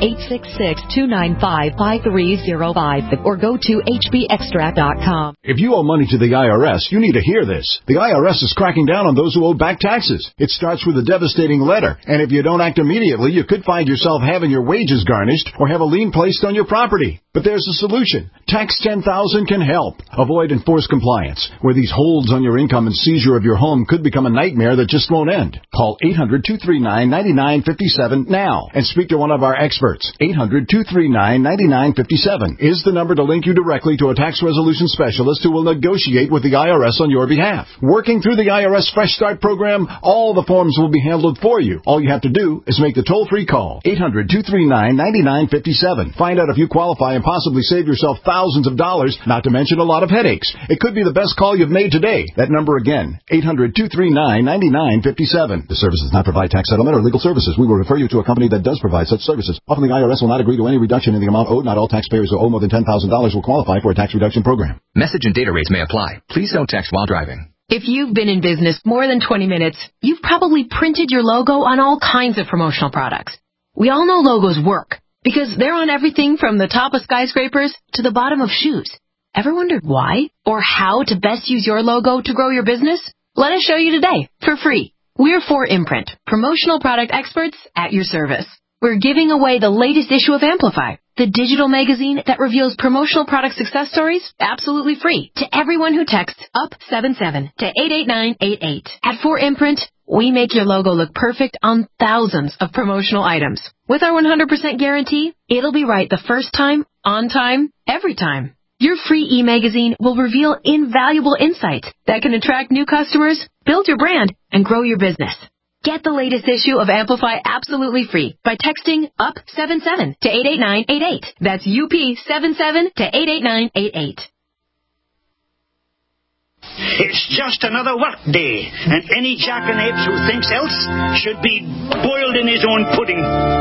1-866-295-5305 or go to hbextract.com. If you owe money to the IRS, you need to hear this. The IRS is cracking down on those who owe back taxes. It starts with a devastating letter, and if you don't act immediately, you could find yourself having your wages garnished or have a lien placed on your property. But there's a solution. Tax 10,000 can help. Avoid enforced compliance, where these holds on your income and seizure of your home could become a nightmare that just won't end. Call 800-239-9957 now and speak to one of our experts. 800-239-9957 is the number to link you directly to a tax resolution specialist who will negotiate with the IRS on your behalf. Working through the IRS Fresh Start program, all the forms will be handled for you. All you have to do is make the toll-free call. 800-239-9957. Find out if you qualify and possibly save yourself thousands of dollars, not to mention a lot of headaches. It could be the best call you've made today. That number again, 800-239-9957. The service does not provide tax settlement or legal services. We will refer you to a company that does provide such services. Often the IRS will not agree to any reduction in the amount owed. Not all taxpayers who owe more than $10,000 will qualify for a tax reduction program. Message and data rates may apply. Please don't text while driving. If you've been in business more than 20 minutes, you've probably printed your logo on all kinds of promotional products. We all know logos work because they're on everything from the top of skyscrapers to the bottom of shoes. Ever wondered why or how to best use your logo to grow your business? Let us show you today for free. We're 4imprint, promotional product experts at your service. We're giving away the latest issue of Amplify, the digital magazine that reveals promotional product success stories absolutely free to everyone who texts UP77 to 88988. At 4imprint, we make your logo look perfect on thousands of promotional items. With our 100% guarantee, it'll be right the first time, on time, every time. Your free e-magazine will reveal invaluable insights that can attract new customers, build your brand, and grow your business. Get the latest issue of Amplify absolutely free by texting UP77 to 88988. That's UP77 to 88988. It's just another work day, and any jackanapes who thinks else should be boiled in his own pudding.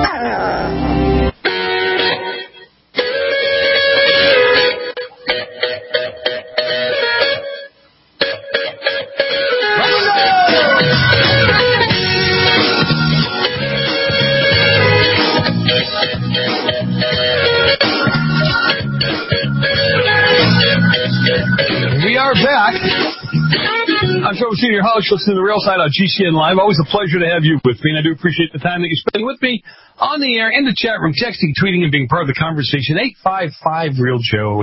We are back. I'm Trevor Senior Host, listening to The Real Side on GCN Live. Always a pleasure to have you with me, and I do appreciate the time that you're spending with me on the air, in the chat room, texting, tweeting, and being part of the conversation. 855-REAL-JOE,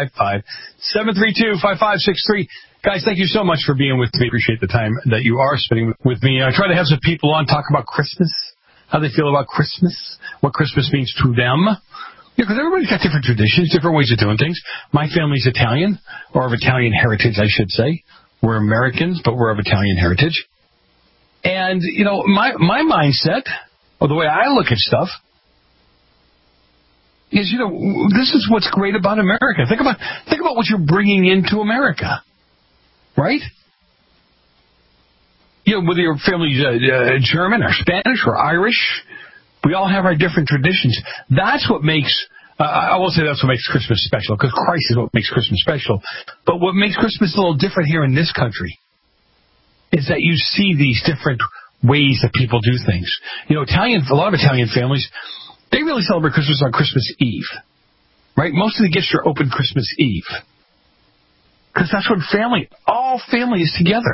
855-732-5563. Guys, thank you so much for being with me. Appreciate the time that you are spending with me. I try to have some people on talk about Christmas, how they feel about Christmas, what Christmas means to them. Yeah, because everybody's got different traditions, different ways of doing things. My family's Italian, or of Italian heritage, I should say. We're Americans, but we're of Italian heritage. And, you know, my mindset, or the way I look at stuff, is, you know, this is what's great about America. Think about what you're bringing into America, right? You know, whether your family's German or Spanish or Irish, we all have our different traditions. That's what makes I will say that's what makes Christmas special, because Christ is what makes Christmas special. But what makes Christmas a little different here in this country is that you see these different ways that people do things. A lot of Italian families, they really celebrate Christmas on Christmas Eve, right? Most of the gifts are opened Christmas Eve, because that's when all family is together.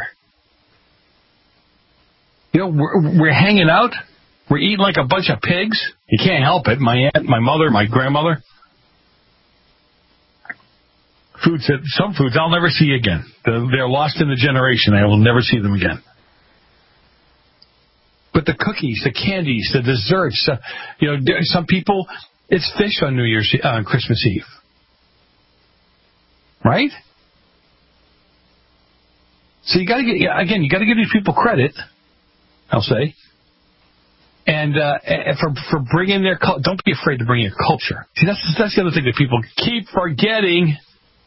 We're hanging out. We're eating like a bunch of pigs. You can't help it. My aunt, my mother, my grandmother. Some foods I'll never see again. They're lost in the generation. I will never see them again. But the cookies, the candies, the desserts, some people, it's fish on on Christmas Eve. Right? So you got to give these people credit, I'll say. And for bringing their culture. Don't be afraid to bring your culture. See, that's the other thing that people keep forgetting.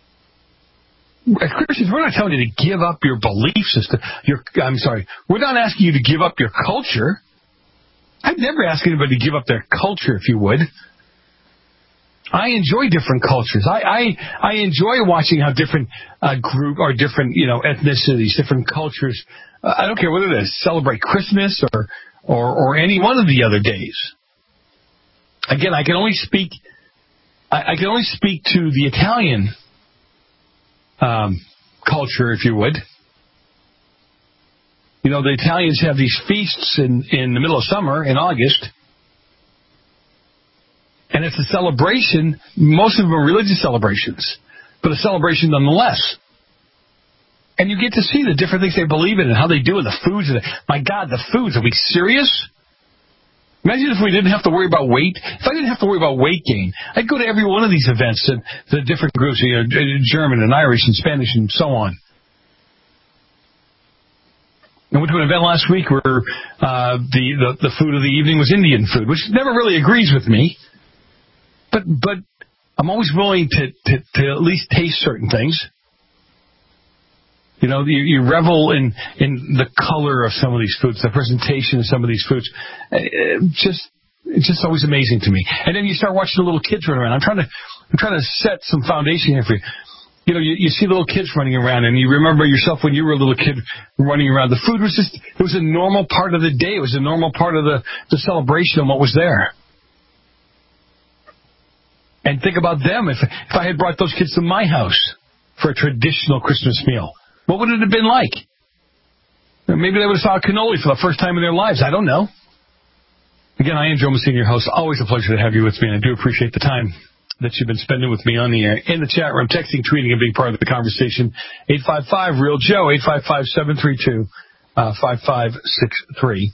As Christians, we're not telling you to give up your belief system. We're not asking you to give up your culture. I've never asked anybody to give up their culture, if you would. I enjoy different cultures. I enjoy watching how different different ethnicities, different cultures. I don't care whether they celebrate Christmas or any one of the other days. Again, I can only speak to the Italian culture, if you would. The Italians have these feasts in the middle of summer, in August. And it's a celebration. Most of them are religious celebrations, but a celebration nonetheless. And you get to see the different things they believe in and how they do it, the foods. My God, the foods. Are we serious? Imagine if we didn't have to worry about weight. If I didn't have to worry about weight gain, I'd go to every one of these events, the different groups, German and Irish and Spanish and so on. I went to an event last week where the food of the evening was Indian food, which never really agrees with me. But I'm always willing to at least taste certain things. You revel in the color of some of these foods, the presentation of some of these foods. It's just always amazing to me. And then you start watching the little kids run around. I'm trying to set some foundation here for you. You see little kids running around, and you remember yourself when you were a little kid running around. The food was it was a normal part of the day. It was a normal part of the celebration and what was there. And think about them. If I had brought those kids to my house for a traditional Christmas meal, what would it have been like? Maybe they would have saw a cannoli for the first time in their lives. I don't know. Again, I am Joe Messina, your host. Always a pleasure to have you with me, and I do appreciate the time that you've been spending with me on the air, in the chat room, texting, tweeting, and being part of the conversation. 855-REAL-JOE, 855-732-5563.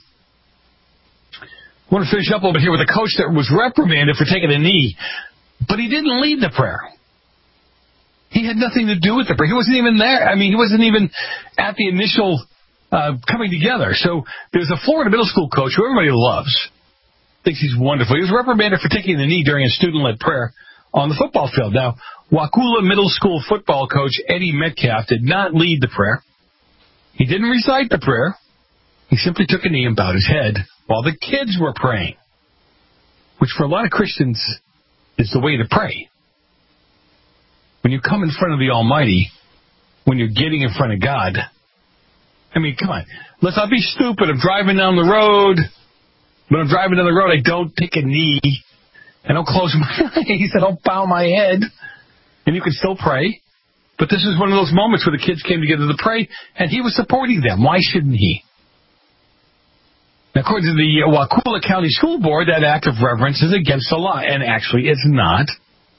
I want to finish up a little bit here with a coach that was reprimanded for taking a knee, but he didn't lead the prayer. He had nothing to do with the prayer. He wasn't even there. He wasn't even at the initial coming together. So there's a Florida middle school coach who everybody loves, thinks he's wonderful. He was reprimanded for taking the knee during a student-led prayer on the football field. Now, Wakulla Middle School football coach Eddie Metcalf did not lead the prayer. He didn't recite the prayer. He simply took a knee and bowed his head while the kids were praying, which for a lot of Christians is the way to pray. When you come in front of the Almighty, when you're getting in front of God, come on. Let's not be stupid. I'm driving down the road. When I'm driving down the road, I don't take a knee. I don't close my eyes. I don't bow my head. And you can still pray. But this is one of those moments where the kids came together to pray, and he was supporting them. Why shouldn't he? Now, according to the Wakulla County School Board, that act of reverence is against the law. And actually, it's not.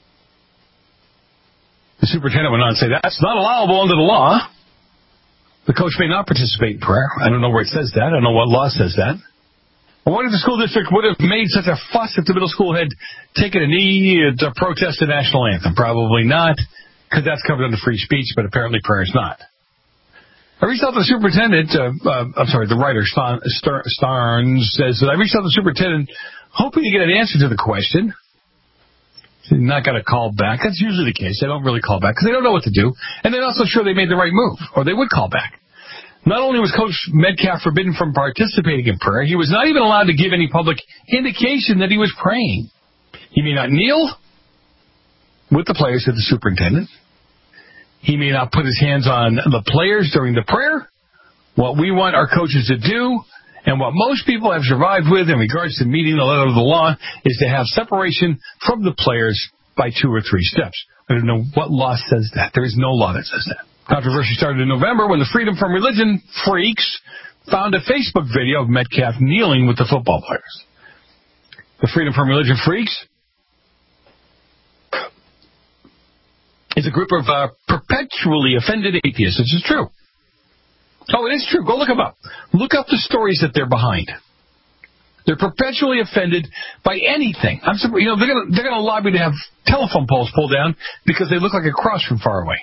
The superintendent went on to say that's not allowable under the law. The coach may not participate in prayer. I don't know where it says that. I don't know what law says that. I wonder if the school district would have made such a fuss if the middle school had taken a knee to protest the national anthem. Probably not, because that's covered under free speech, but apparently prayer is not. I reached out to the superintendent, the writer, Starnes, says that I reached out to the superintendent hoping to get an answer to the question. Not got a call back. That's usually the case. They don't really call back because they don't know what to do. And they're not so sure they made the right move, or they would call back. Not only was Coach Metcalf forbidden from participating in prayer, he was not even allowed to give any public indication that he was praying. He may not kneel, with the players to the superintendent. He may not put his hands on the players during the prayer. What we want our coaches to do, and what most people have survived with in regards to meeting the letter of the law, is to have separation from the players by 2 or 3 steps. I don't know what law says that. There is no law that says that. Controversy started in November when the Freedom from Religion freaks found a Facebook video of Metcalf kneeling with the football players. The Freedom from Religion freaks is a group of perpetually offended atheists. This is true. Oh, it is true. Go look them up. Look up the stories that they're behind. They're perpetually offended by anything. I'm surprised, they're going to lobby to have telephone poles pulled down because they look like a cross from far away.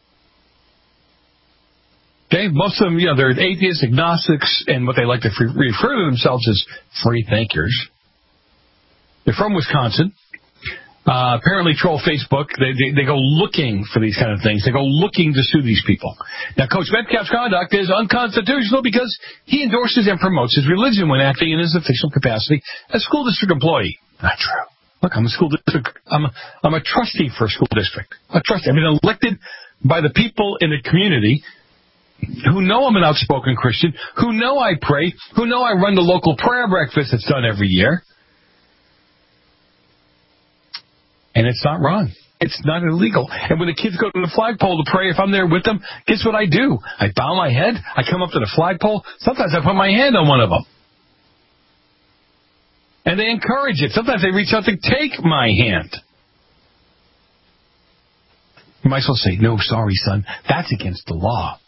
Okay, most of them, they're atheists, agnostics, and what they like to refer to themselves as free thinkers. They're from Wisconsin. Apparently troll Facebook. They go looking for these kind of things. They go looking to sue these people. Now, Coach Metcalf's conduct is unconstitutional because he endorses and promotes his religion when acting in his official capacity as school district employee. Not true. Look, I'm a school district. I'm a trustee for a school district. A trustee. I've been elected by the people in the community who know I'm an outspoken Christian, who know I pray, who know I run the local prayer breakfast that's done every year. And it's not wrong. It's not illegal. And when the kids go to the flagpole to pray, if I'm there with them, guess what I do? I bow my head. I come up to the flagpole. Sometimes I put my hand on one of them. And they encourage it. Sometimes they reach out to take my hand. You might as well say, no, sorry, son. That's against the law.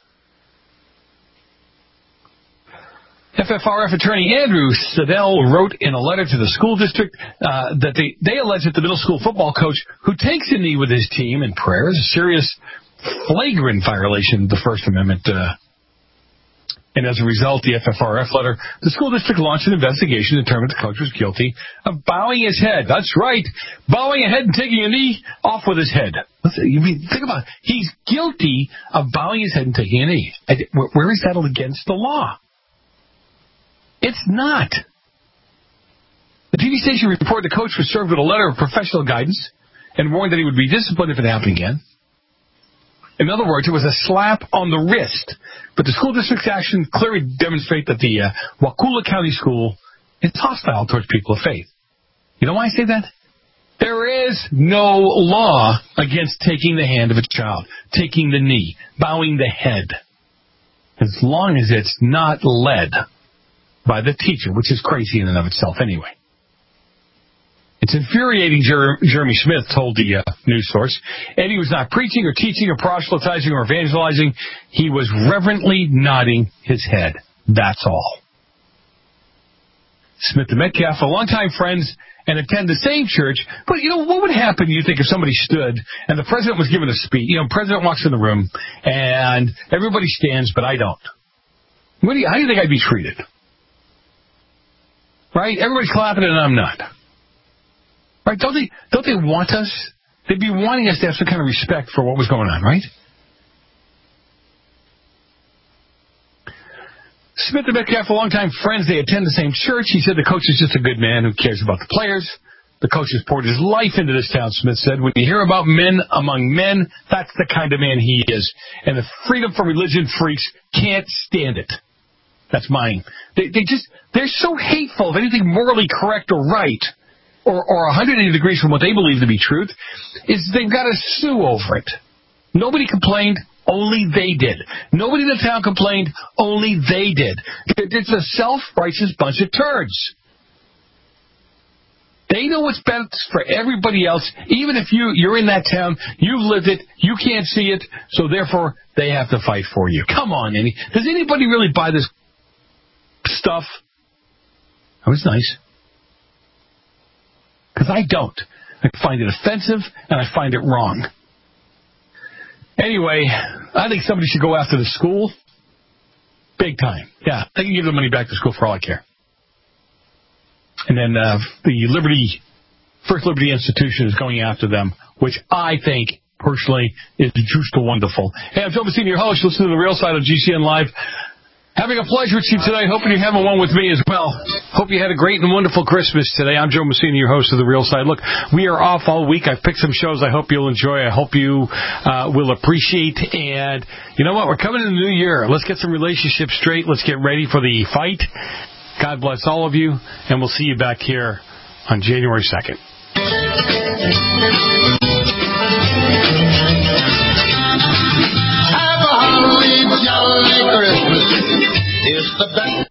FFRF attorney Andrew Siddell wrote in a letter to the school district that they allege that the middle school football coach who takes a knee with his team in prayer is a serious, flagrant violation of the First Amendment. And as a result, the FFRF letter, the school district launched an investigation to determine the coach was guilty of bowing his head. That's right, bowing a head and taking a knee off with his head. Think about it. He's guilty of bowing his head and taking a knee. Where is that against the law? It's not. The TV station reported the coach was served with a letter of professional guidance and warned that he would be disciplined if it happened again. In other words, it was a slap on the wrist. But the school district's action clearly demonstrate that the Wakulla County School is hostile towards people of faith. You know why I say that? There is no law against taking the hand of a child, taking the knee, bowing the head, as long as it's not led by the teacher, which is crazy in and of itself anyway. It's infuriating, Jeremy Smith told the news source. Eddie was not preaching or teaching or proselytizing or evangelizing. He was reverently nodding his head. That's all. Smith and Metcalf are longtime friends and attend the same church. But, what would happen, you think, if somebody stood and the president was giving a speech? The president walks in the room and everybody stands, but I don't. How do you think I'd be treated? Right? Everybody's clapping and I'm not. Right? Don't they want us? They'd be wanting us to have some kind of respect for what was going on, right? Smith and Metcalf are longtime friends. They attend the same church. He said the coach is just a good man who cares about the players. The coach has poured his life into this town, Smith said. When you hear about men among men, that's the kind of man he is. And the freedom from religion freaks can't stand it. That's mine. They're so hateful of anything morally correct or right, or 180 degrees from what they believe to be truth, is they've got to sue over it. Nobody complained, only they did. Nobody in the town complained, only they did. It's a self-righteous bunch of turds. They know what's best for everybody else, even if you're in that town, you've lived it, you can't see it, so therefore they have to fight for you. Come on, Andy. Does anybody really buy this stuff? That was nice. Because I don't. I find it offensive, and I find it wrong. Anyway, I think somebody should go after the school. Big time. Yeah, they can give the money back to school for all I care. And then the First Liberty Institution is going after them, which I think, personally, is just wonderful. Hey, I'm Joe Messina, your host. Listen to The Real Side of GCN Live. Having a pleasure with you today. Hoping you're having one with me as well. Hope you had a great and wonderful Christmas today. I'm Joe Messina, your host of The Real Side. Look, we are off all week. I've picked some shows I hope you'll enjoy. I hope you will appreciate. And you know what? We're coming in the new year. Let's get some relationships straight. Let's get ready for the fight. God bless all of you, and we'll see you back here on January 2nd. Have a holly jolly Christmas. It's the best.